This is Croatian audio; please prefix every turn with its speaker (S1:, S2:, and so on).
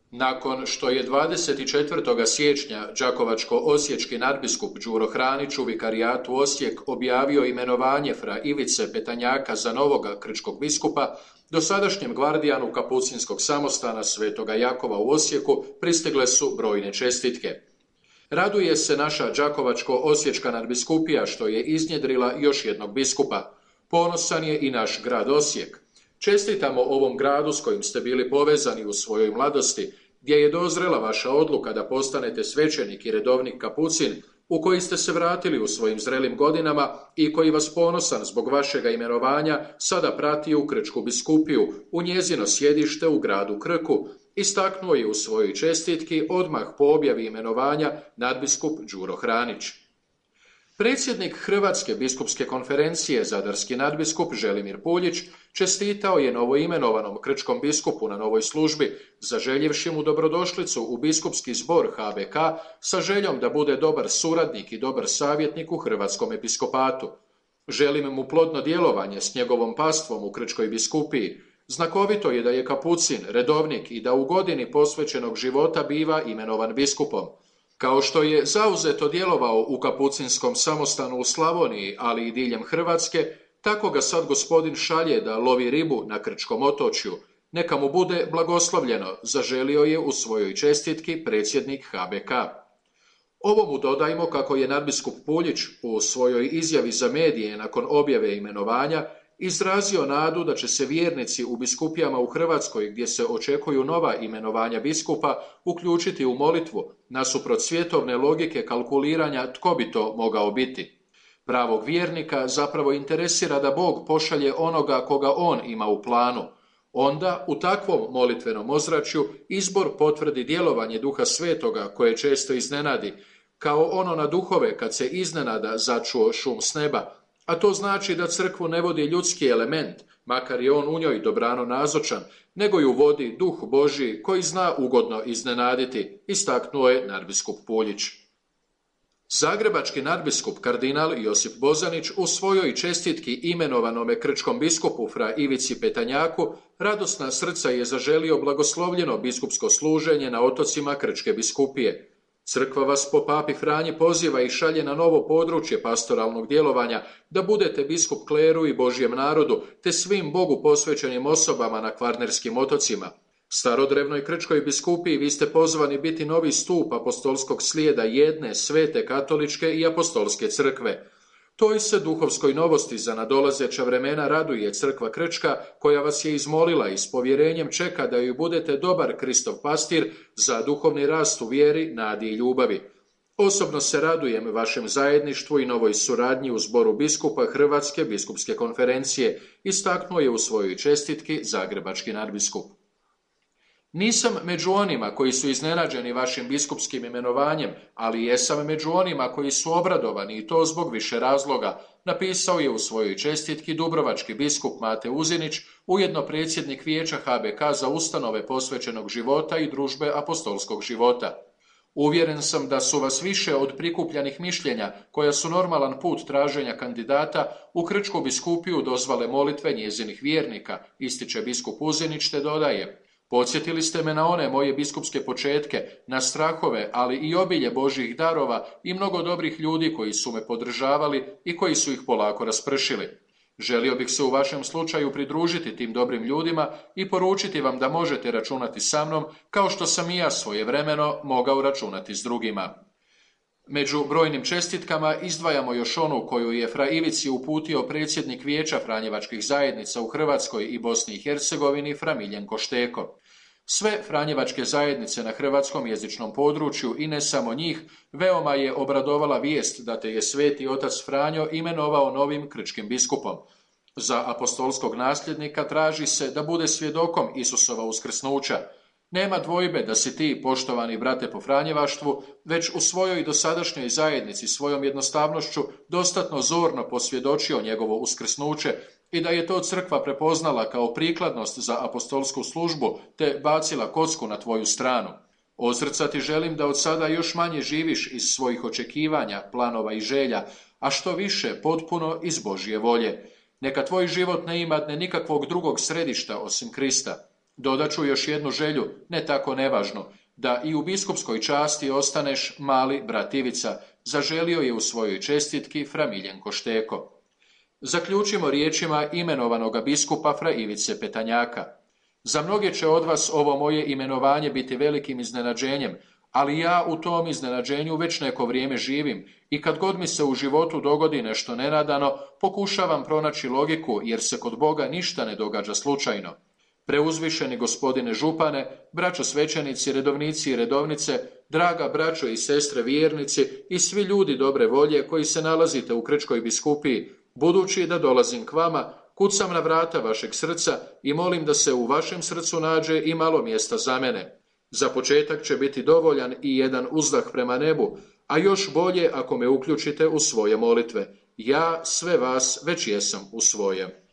S1: Nakon što je 24. siječnja đakovačko-osječki nadbiskup Đuro Hranić u vikarijatu Osijek objavio imenovanje fra Ivice Petanjaka za novoga krčkog biskupa, dosadašnjem gvardijanu kapucinskog samostana Svetoga Jakova u Osijeku pristigle su brojne čestitke. Raduje se naša đakovačko-osječka nadbiskupija što je iznjedrila još jednog biskupa. Ponosan je i naš grad Osijek. Čestitamo ovom gradu s kojim ste bili povezani u svojoj mladosti, gdje je dozrela vaša odluka da postanete svećenik i redovnik kapucin, u koji ste se vratili u svojim zrelim godinama i koji vas ponosan zbog vašega imenovanja sada prati u Krčku biskupiju, u njezino sjedište u gradu Krku, istaknuo je u svojoj čestitki odmah po objavi imenovanja nadbiskup Đuro Hranić. Predsjednik Hrvatske biskupske konferencije, zadarski nadbiskup Želimir Puljić, čestitao je novoimenovanom krčkom biskupu na novoj službi, zaželjevši mu dobrodošlicu u biskupski zbor HBK sa željom da bude dobar suradnik i dobar savjetnik u hrvatskom episkopatu. Želim mu plodno djelovanje s njegovom pastvom u Krčkoj biskupiji. Znakovito je da je kapucin, redovnik i da u godini posvećenog života biva imenovan biskupom. Kao što je zauzeto djelovao u kapucinskom samostanu u Slavoniji, ali i diljem Hrvatske, tako ga sad gospodin šalje da lovi ribu na Krčkom otočju. Neka mu bude blagoslovljeno, zaželio je u svojoj čestitki predsjednik HBK. Ovo mu dodajmo kako je nadbiskup Puljić u svojoj izjavi za medije nakon objave imenovanja izrazio nadu da će se vjernici u biskupijama u Hrvatskoj, gdje se očekuju nova imenovanja biskupa, uključiti u molitvu, nasuprot svjetovne logike kalkuliranja tko bi to mogao biti. Pravog vjernika zapravo interesira da Bog pošalje onoga koga on ima u planu. Onda, u takvom molitvenom ozračju, izbor potvrdi djelovanje Duha Svetoga koje često iznenadi, kao ono na duhove kad se iznenada začuo šum s neba, a to znači da crkvu ne vodi ljudski element, makar je on u njoj dobrano nazočan, nego ju vodi Duh Božji koji zna ugodno iznenaditi, istaknuo je nadbiskup Puljić. Zagrebački nadbiskup kardinal Josip Bozanić u svojoj čestitki imenovanome krčkom biskupu fra Ivici Petanjaku radosna srca je zaželio blagoslovljeno biskupsko služenje na otocima Krčke biskupije. Crkva vas po papi Franji poziva i šalje na novo područje pastoralnog djelovanja, da budete biskup kleru i Božjem narodu, te svim Bogu posvećenim osobama na Kvarnerskim otocima. Starodrevnoj Krčkoj biskupiji vi ste pozvani biti novi stup apostolskog slijeda jedne, svete, katoličke i apostolske crkve. Toj se duhovskoj novosti za nadolazeća vremena raduje crkva Krčka, koja vas je izmolila i s povjerenjem čeka da ju budete dobar Kristov pastir za duhovni rast u vjeri, nadi i ljubavi. Osobno se radujem vašem zajedništvu i novoj suradnji u zboru biskupa Hrvatske biskupske konferencije, istaknuo je u svojoj čestitki zagrebački nadbiskup. Nisam među onima koji su iznenađeni vašim biskupskim imenovanjem, ali jesam među onima koji su obradovani i to zbog više razloga, napisao je u svojoj čestitki dubrovački biskup Mate Uzinić, ujedno predsjednik vijeća HBK za ustanove posvećenog života i družbe apostolskog života. Uvjeren sam da su vas više od prikupljanih mišljenja, koja su normalan put traženja kandidata, u Krčku biskupiju dozvale molitve njezinih vjernika, ističe biskup Uzinić te dodaje: podsjetili ste me na one moje biskupske početke, na strahove, ali i obilje Božjih darova i mnogo dobrih ljudi koji su me podržavali i koji su ih polako raspršili. Želio bih se u vašem slučaju pridružiti tim dobrim ljudima i poručiti vam da možete računati sa mnom, kao što sam i ja svojevremeno mogao računati s drugima. Među brojnim čestitkama izdvajamo još onu koju je fra Ivici uputio predsjednik Vijeća Franjevačkih zajednica u Hrvatskoj i Bosni i Hercegovini fra Miljenko Šteko. Sve Franjevačke zajednice na hrvatskom jezičnom području i ne samo njih veoma je obradovala vijest da te je sveti otac Franjo imenovao novim krčkim biskupom. Za apostolskog nasljednika traži se da bude svjedokom Isusova uskrsnuća. Nema dvojbe da si ti, poštovani brate po franjevaštvu, već u svojoj dosadašnjoj zajednici svojom jednostavnošću dostatno zorno posvjedočio njegovo uskrsnuće i da je to crkva prepoznala kao prikladnost za apostolsku službu te bacila kocku na tvoju stranu. Od srca ti želim da od sada još manje živiš iz svojih očekivanja, planova i želja, a što više potpuno iz Božje volje. Neka tvoj život ne imadne nikakvog drugog središta osim Krista. Dodat ću još jednu želju, ne tako nevažnu, da i u biskupskoj časti ostaneš mali brat Ivica, zaželio je u svojoj čestitki fra Miljenko Šteko. Zaključimo riječima imenovanoga biskupa fra Ivice Petanjaka. Za mnoge će od vas ovo moje imenovanje biti velikim iznenađenjem, ali ja u tom iznenađenju već neko vrijeme živim i kad god mi se u životu dogodi nešto nenadano, pokušavam pronaći logiku jer se kod Boga ništa ne događa slučajno. Preuzvišeni gospodine župane, braćo svećenici, redovnici i redovnice, draga braćo i sestre vjernici i svi ljudi dobre volje koji se nalazite u Krčkoj biskupiji, budući da dolazim k vama, kucam na vrata vašeg srca i molim da se u vašem srcu nađe i malo mjesta za mene. Za početak će biti dovoljan i jedan uzdah prema nebu, a još bolje ako me uključite u svoje molitve. Ja sve vas već jesam u svoje.